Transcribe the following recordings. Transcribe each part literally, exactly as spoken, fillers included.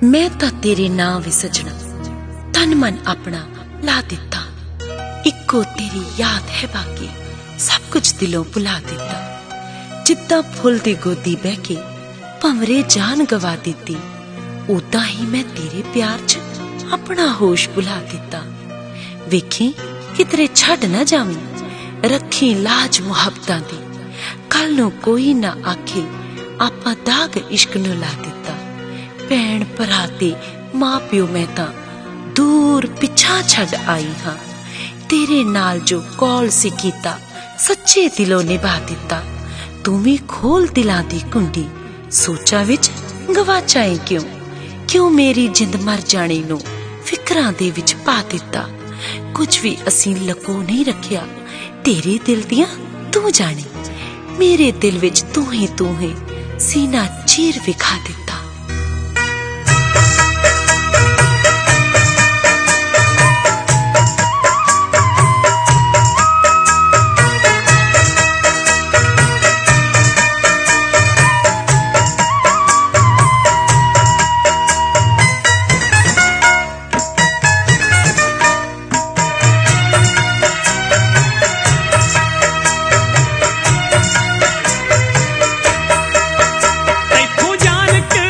मैं तां तेरे नां वे सजना तन मन अपना ला दिता। इक्को तेरी याद है बाकी सब कुछ दिलों भुला दिता। जिद्दां फुल दी गोदी बह के भंवरे जान गवा दिती, उदां ही मैं तेरे प्यार च अपना होश भुला दिता। वेखी कितरे छड्ड ना जावीं, रखी लाज मुहब्बतां दी। कल नूं कोई ना आखे आपां दाग इश्क नूं ला दिता। भैण भरा ते मां प्यो मैं तां दूर पिछा छड्ड आई हां। तेरे नाल जो कौल सी कीता सच्चे दिलों निभा दिता। तू भी खोल दिलां दी कुंडी, सोचा विच गवाचाए क्यों? क्यों मेरी जिंद मर जाने नूं फिकरां दे विच पा दिता। कुछ भी असीं लको नहीं रखिया, तेरे दिल दियां तू जाने। मेरे दिल विच तू ही तू है, सीना चीर विखा दिता। तैथों जान के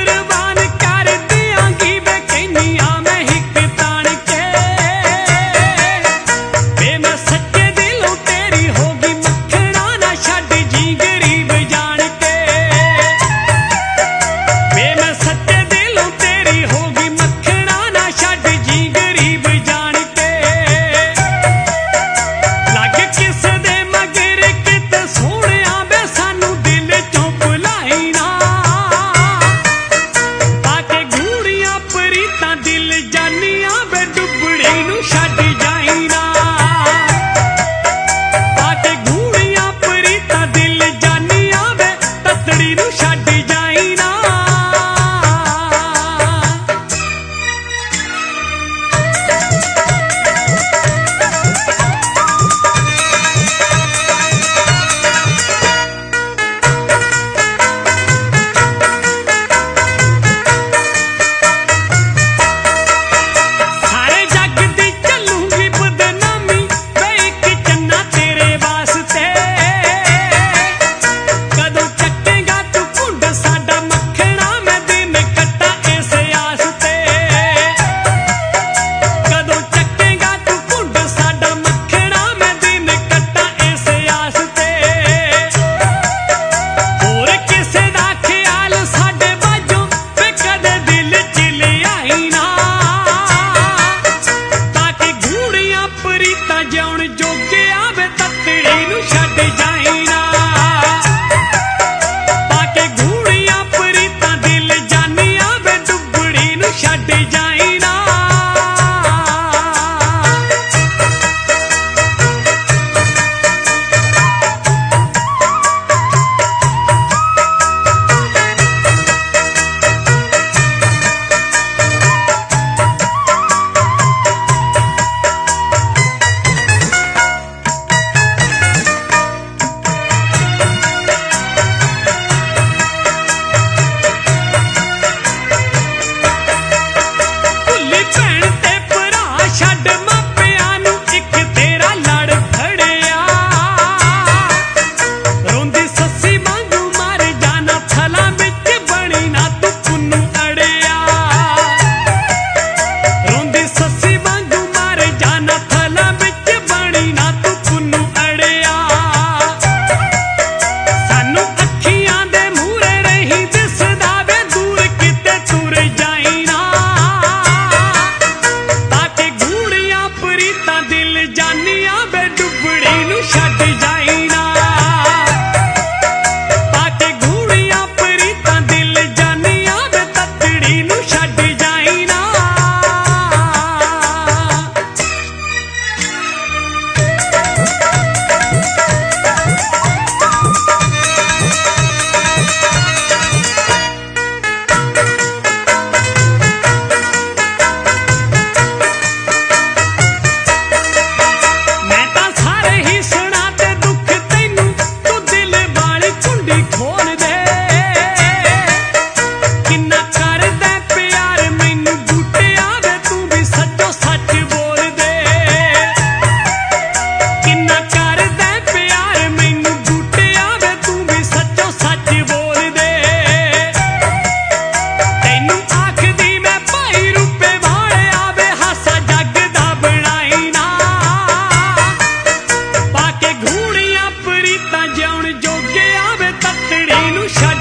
ਇਹਨੂੰ ਛੱਡ